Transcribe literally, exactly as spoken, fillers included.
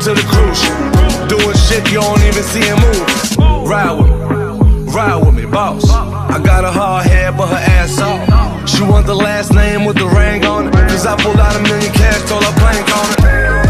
to the cruise ship. Doing shit you don't even see him move. Ride with me, ride with me, boss. I got a hard head, but her ass off. She want the last name with the ring on it. Cause I pulled out a million cash, told her plank on it.